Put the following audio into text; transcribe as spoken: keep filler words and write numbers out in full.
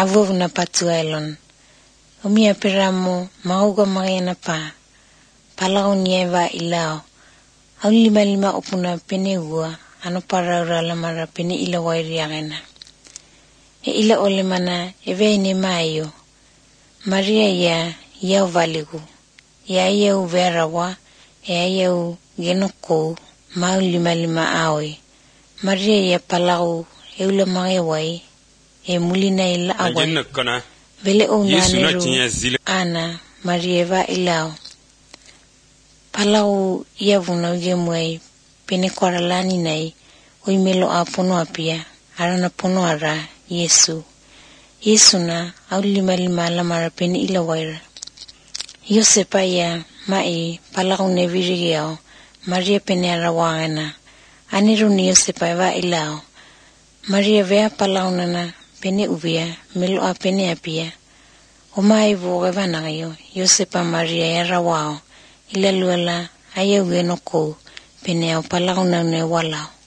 avovu na patuelon. Umia peramo mauga magena pa. Palau nieva ilao. Au lima lima opuna pene ua. Ano paraura lamara pene ila wairi agena. E ila ole mana eve ine maio. Maria ya yau valigu. Ya yau verawa. Ya yau genoko. Mau lima lima aoi. Maria ya palau eula mangewai. E mulina ila awai. Vele o naneru ana Marieva ilao. Palau iavuna ugemwai pene koralani nai uimelo a pono apia arana pono ara Yesu. Yesu na au lima lima alamara pene ila waira. Yosepa ya mai palau nevirigiao Maria pene ara wangana. Aniru ni Yosepa eva ilao. Maria vea palau nana pene ubia melo a pene apia. Umai voga vanagayo Yosepa Maria era wao ila luela aye weno ko pene au palau na ne walao.